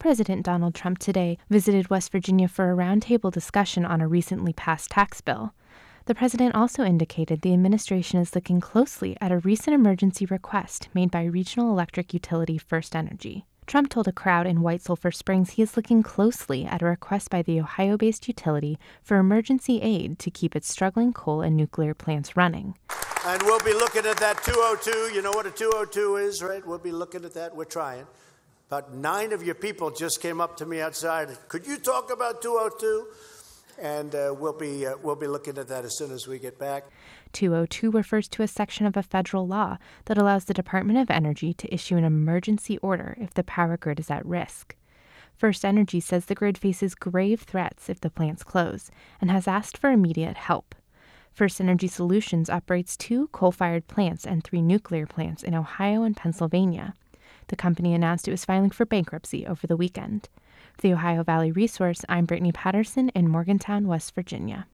President Donald Trump today visited West Virginia for a roundtable discussion on a recently passed tax bill. The president also indicated the administration is looking closely at a recent emergency request made by regional electric utility FirstEnergy. Trump told a crowd in White Sulphur Springs he is looking closely at a request by the Ohio-based utility for emergency aid to keep its struggling coal and nuclear plants running. And we'll be looking at that 202. You know what a 202 is, right? We'll be looking at that. We're trying. About 9 of your people just came up to me outside. Could you talk about 202? And we'll be looking at that as soon as we get back. 202 refers to a section of a federal law that allows the Department of Energy to issue an emergency order if the power grid is at risk. FirstEnergy says the grid faces grave threats if the plants close and has asked for immediate help. FirstEnergy Solutions operates 2 coal-fired plants and 3 nuclear plants in Ohio and Pennsylvania. The company announced it was filing for bankruptcy over the weekend. For the Ohio Valley Resource, I'm Brittany Patterson in Morgantown, West Virginia.